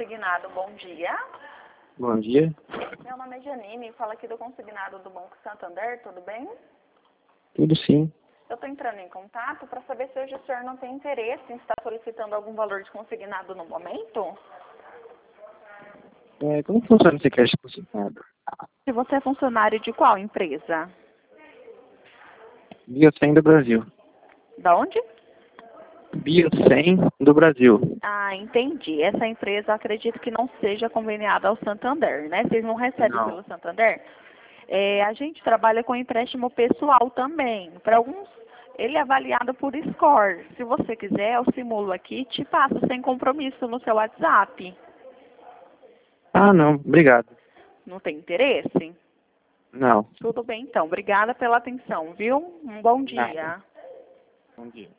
Consignado, bom dia. Bom dia. Meu nome é Janine, falo aqui do Consignado do Banco Santander, tudo bem? Tudo sim. Eu estou entrando em contato para saber se hoje o senhor não tem interesse em estar solicitando algum valor de consignado no momento. Como funciona esse crédito consignado? Se você é funcionário de qual empresa? Biocem do Brasil. Da onde? Biocem do Brasil. Ah, entendi. Essa empresa acredito que não seja conveniada ao Santander, né? Vocês não recebem Não. pelo Santander? A gente trabalha com empréstimo pessoal também. Para alguns, ele é avaliado por score. Se você quiser, eu simulo aqui e te passo sem compromisso no seu WhatsApp. Ah, não. Obrigado. Não tem interesse? Não. Tudo bem, então. Obrigada pela atenção, viu? Um bom Nada. dia. Bom dia.